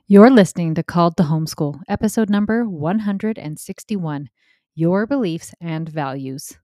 You're listening to Called to Homeschool, episode number 161 Your Beliefs and Values.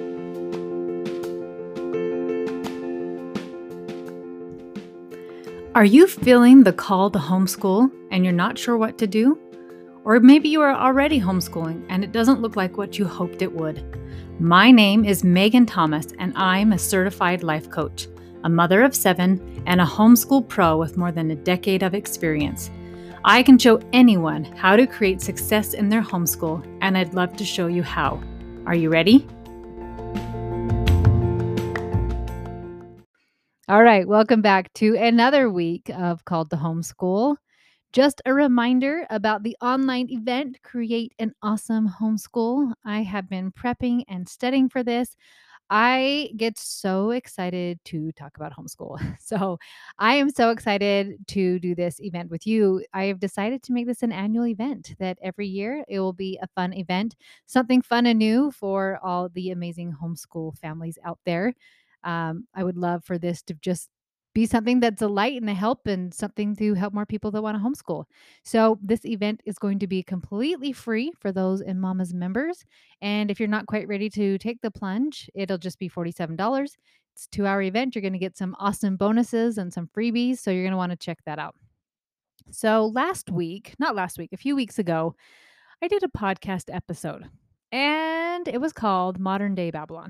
Are you feeling the call to homeschool and you're not sure what to do? Or maybe you are already homeschooling and it doesn't look like what you hoped it would. My name is Megan Thomas and I'm a certified life coach, a mother of 7, and a homeschool pro with more than a decade of experience. I can show anyone how to create success in their homeschool, and I'd love to show you how. Are you ready? All right, welcome back to another week of Called to Homeschool. Just a reminder about the online event, Create an Awesome Homeschool. I have been prepping and studying for this. I get so excited to talk about homeschool. So I am so excited to do this event with you. I have decided to make this an annual event that every year it will be a fun event, something fun and new for all the amazing homeschool families out there. I would love for this to just be something that's a light and a help and something to help more people that want to homeschool. So this event is going to be completely free for those in Mama's members. And if you're not quite ready to take the plunge, it'll just be $47. It's a 2-hour event. You're going to get some awesome bonuses and some freebies. So you're going to want to check that out. So a few weeks ago, I did a podcast episode and it was called Modern Day Babylon.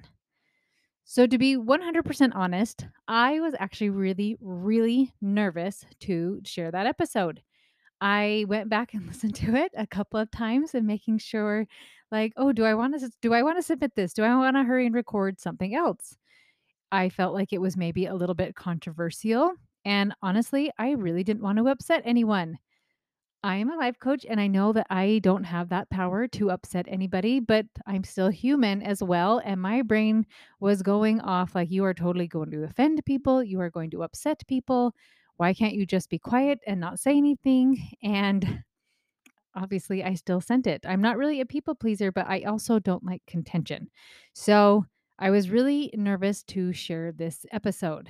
So, to be 100% honest, I was actually really, really nervous to share that episode. I went back and listened to it a couple of times and making sure, like, oh, do I want to submit this? Do I want to hurry and record something else? I felt like it was maybe a little bit controversial, and honestly, I really didn't want to upset anyone. I am a life coach and I know that I don't have that power to upset anybody, but I'm still human as well. And my brain was going off like, you are totally going to offend people. You are going to upset people. Why can't you just be quiet and not say anything? And obviously, I still sent it. I'm not really a people pleaser, but I also don't like contention. So I was really nervous to share this episode.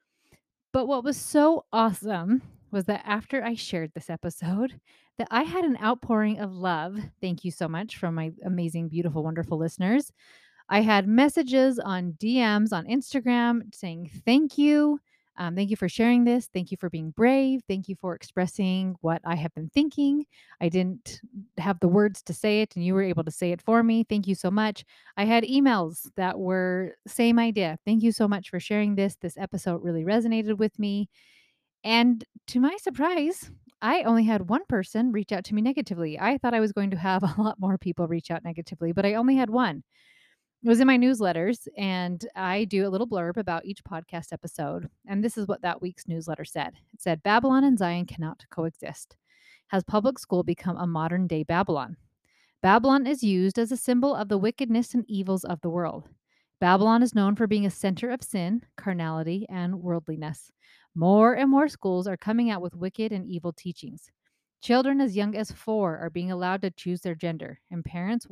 But what was so awesome was that after I shared this episode, that I had an outpouring of love. Thank you so much from my amazing, beautiful, wonderful listeners. I had messages on DMs on Instagram saying, thank you. Thank you for sharing this. Thank you for being brave. Thank you for expressing what I have been thinking. I didn't have the words to say it, and you were able to say it for me. Thank you so much. I had emails that were same idea. Thank you so much for sharing this. This episode really resonated with me. And to my surprise, I only had one person reach out to me negatively. I thought I was going to have a lot more people reach out negatively, but I only had one. It was in my newsletters, and I do a little blurb about each podcast episode. And this is what that week's newsletter said. It said, Babylon and Zion cannot coexist. Has public school become a modern day Babylon? Babylon is used as a symbol of the wickedness and evils of the world. Babylon is known for being a center of sin, carnality, and worldliness. More and more schools are coming out with wicked and evil teachings. Children as young as 4 are being allowed to choose their gender, and parents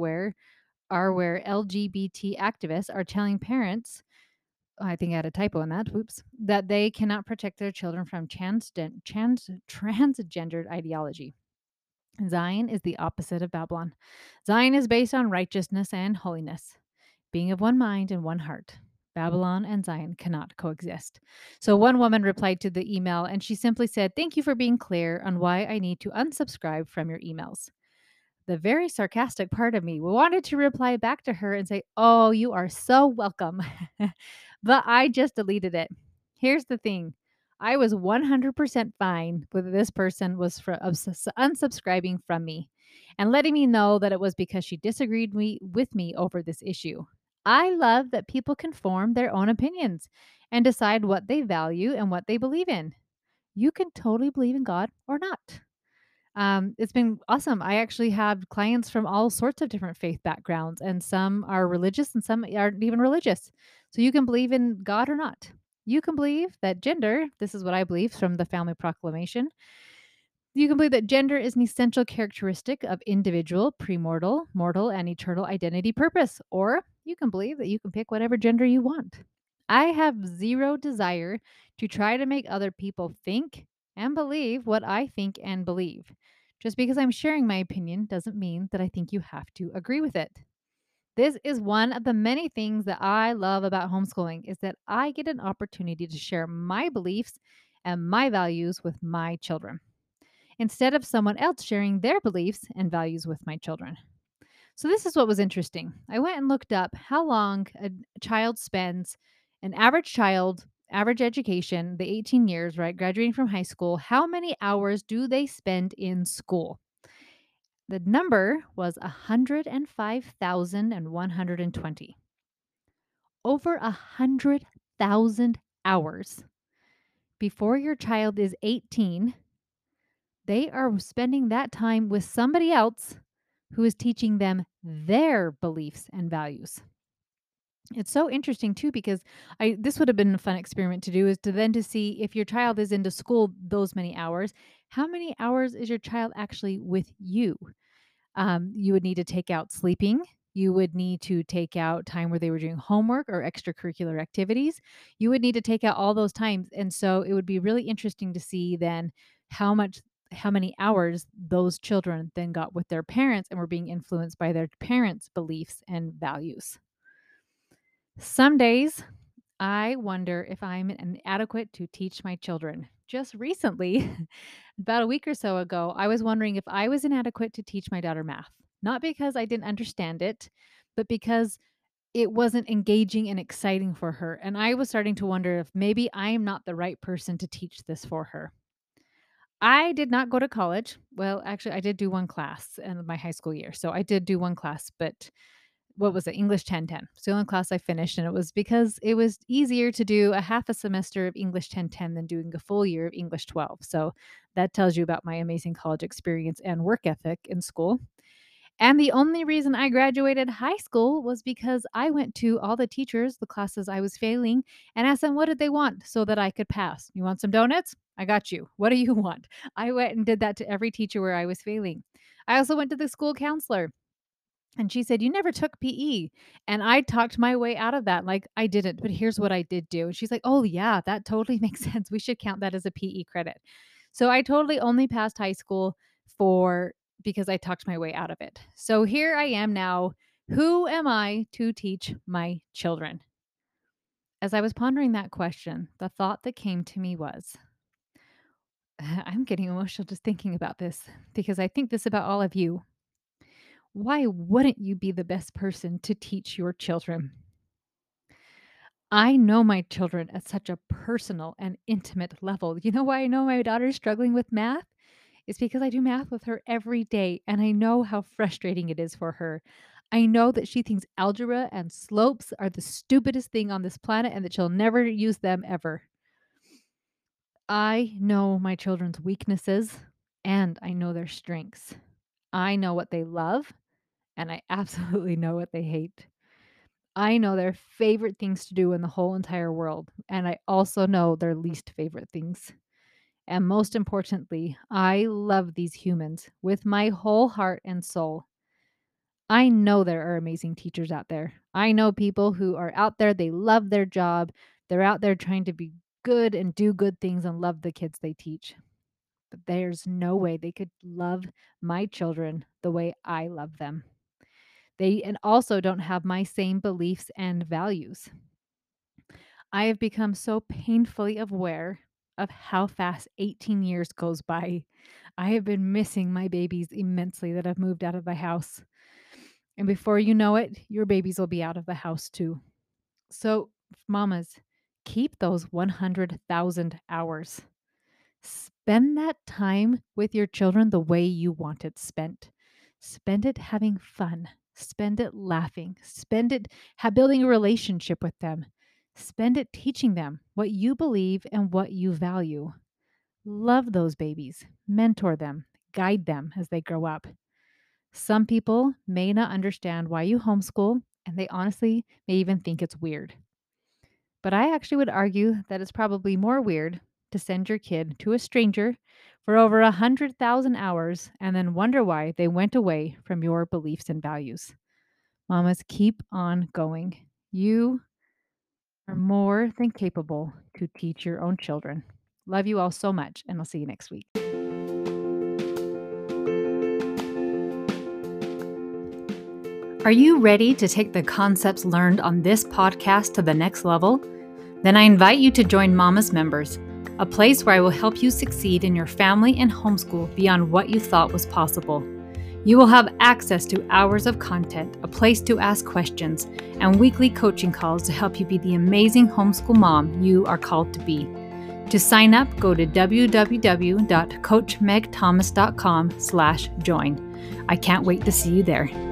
where LGBT activists are telling parents, I think I had a typo in that, whoops, that they cannot protect their children from transgendered ideology. Zion is the opposite of Babylon. Zion is based on righteousness and holiness, being of one mind and one heart. Babylon and Zion cannot coexist. So one woman replied to the email and she simply said, thank you for being clear on why I need to unsubscribe from your emails. The very sarcastic part of me wanted to reply back to her and say, oh, you are so welcome. But I just deleted it. Here's the thing. I was 100% fine with this person was unsubscribing from me and letting me know that it was because she disagreed with me over this issue. I love that people can form their own opinions and decide what they value and what they believe in. You can totally believe in God or not. It's been awesome. I actually have clients from all sorts of different faith backgrounds, and some are religious and some aren't even religious. So you can believe in God or not. You can believe that gender, this is what I believe from the Family Proclamation. You can believe that gender is an essential characteristic of individual, premortal, mortal, and eternal identity purpose. Or you can believe that you can pick whatever gender you want. I have zero desire to try to make other people think and believe what I think and believe. Just because I'm sharing my opinion doesn't mean that I think you have to agree with it. This is one of the many things that I love about homeschooling is that I get an opportunity to share my beliefs and my values with my children instead of someone else sharing their beliefs and values with my children. So, this is what was interesting. I went and looked up how long a child spends, an average child, average education, the 18 years, right, graduating from high school, how many hours do they spend in school? The number was 105,120. Over 100,000 hours. Before your child is 18, they are spending that time with somebody else who is teaching them their beliefs and values. It's so interesting too because I this would have been a fun experiment to do is to then to see if your child is into school those many hours, how many hours is your child actually with you? You would need to take out sleeping. You would need to take out time where they were doing homework or extracurricular activities. You would need to take out all those times. And so it would be really interesting to see then how much how many hours those children then got with their parents and were being influenced by their parents' beliefs and values. Some days I wonder if I'm inadequate to teach my children. Just recently, about a week or so ago, I was wondering if I was inadequate to teach my daughter math. Not because I didn't understand it, but because it wasn't engaging and exciting for her. And I was starting to wonder if maybe I am not the right person to teach this for her. I did not go to college. Well, actually, I did do one class in my high school year. So I did do one class, but what was it? English 1010. It's the only class I finished, and it was because it was easier to do a half a semester of English 1010 than doing a full year of English 12. So that tells you about my amazing college experience and work ethic in school. And the only reason I graduated high school was because I went to all the teachers, the classes I was failing, and asked them what did they want so that I could pass. You want some donuts? I got you. What do you want? I went and did that to every teacher where I was failing. I also went to the school counselor and she said, "You never took PE." And I talked my way out of that. Like, I didn't, but here's what I did do. And she's like, "Oh, yeah, that totally makes sense. We should count that as a PE credit." So I totally only passed high school for because I talked my way out of it. So here I am now. Who am I to teach my children? As I was pondering that question, the thought that came to me was, I'm getting emotional just thinking about this because I think this about all of you. Why wouldn't you be the best person to teach your children? I know my children at such a personal and intimate level. You know why I know my daughter's struggling with math? It's because I do math with her every day and I know how frustrating it is for her. I know that she thinks algebra and slopes are the stupidest thing on this planet and that she'll never use them ever. I know my children's weaknesses and I know their strengths. I know what they love and I absolutely know what they hate. I know their favorite things to do in the whole entire world, and I also know their least favorite things. And most importantly, I love these humans with my whole heart and soul. I know there are amazing teachers out there. I know people who are out there, they love their job. They're out there trying to be good and do good things and love the kids they teach. But there's no way they could love my children the way I love them. They and also don't have my same beliefs and values. I have become so painfully aware of how fast 18 years goes by. I have been missing my babies immensely that have moved out of the house. And before you know it, your babies will be out of the house too. So, mamas, keep those 100,000 hours. Spend that time with your children the way you want it spent. Spend it having fun. Spend it laughing. Spend it building a relationship with them. Spend it teaching them what you believe and what you value. Love those babies. Mentor them. Guide them as they grow up. Some people may not understand why you homeschool, and they honestly may even think it's weird. But I actually would argue that it's probably more weird to send your kid to a stranger for over 100,000 hours and then wonder why they went away from your beliefs and values. Mamas, keep on going. You are more than capable to teach your own children. Love you all so much, and I'll see you next week. Are you ready to take the concepts learned on this podcast to the next level? Then I invite you to join Mama's Members, a place where I will help you succeed in your family and homeschool beyond what you thought was possible. You will have access to hours of content, a place to ask questions, and weekly coaching calls to help you be the amazing homeschool mom you are called to be. To sign up, go to www.coachmegthomas.com/join. I can't wait to see you there.